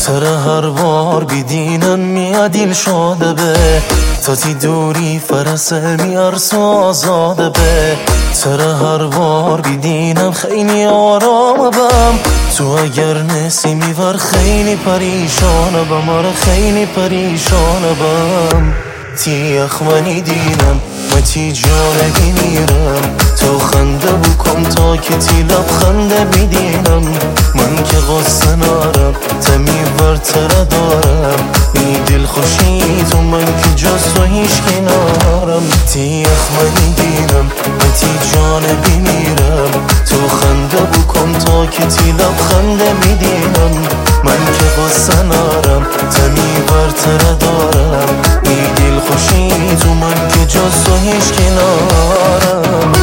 سر هر بار بیدینم میادیل شده به تا تی دوری فرسه میارس و آزاده به سر هر بار بیدینم خیلی آرام بم تو اگر نسی میور خیلی پریشانه بم آره خیلی پریشانه بم تی اخمنی دینم و تی جانه بیمیرم تو خنده بکن تا که تی لبخنده بیدینم من که غصه نارم تمی برتره دارم می دل خوشی تو من که جز تو هیچ کنارم تی اخمنی دینم و تی جانه بیمیرم تو خنده بکن تا که تی لبخنده بیدینم من که غصه نارم تمی برتره دارم می دل خوشی تو من که جز تو هیچ کنارم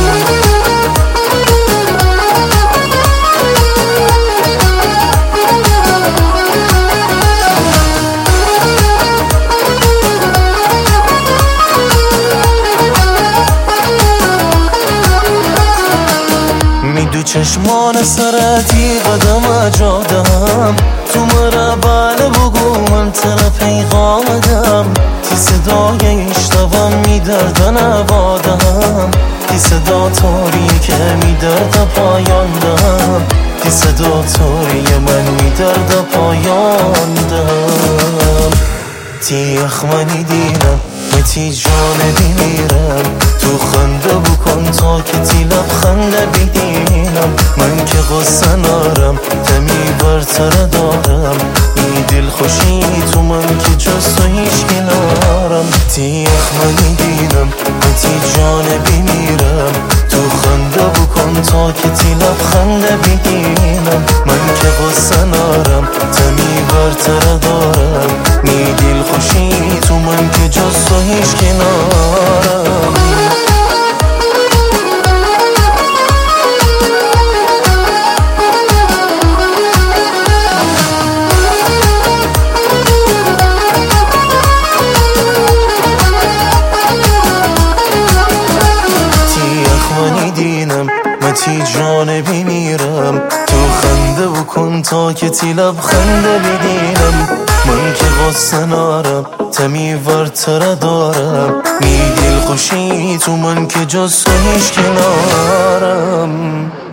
دو چشمان سرتی قدم اجادم تو مرا بله بگو من تر پیغام دم تی صدای اشتبام میدرد نوادم تی صدا توری که میدرد پایان دم تی صدا توری من میدرد پایان دم تی اخمنی دینم و تی جانه بیمیرم تو خنده بکن تا که تی لبخنده بیدینم من که غصه نارم تمی برتره دارم ای دل خوشی تو من که جز تو هیچ کنارم تی اخمنی دینم و تی جانه بیمیرم تو خنده بکن تا که تی لبخنده بیدینم من که غصه نارم تمی برتره دارم می دل خوشی تو من که جز تو هیچ کنارم من تی جانه بیمیرم تو خنده بکن تا که تی لبخنده بیدینم من که غصه نارم تمی ورتره دارم می دل خوشی تو من که جز تو هیچ کنارم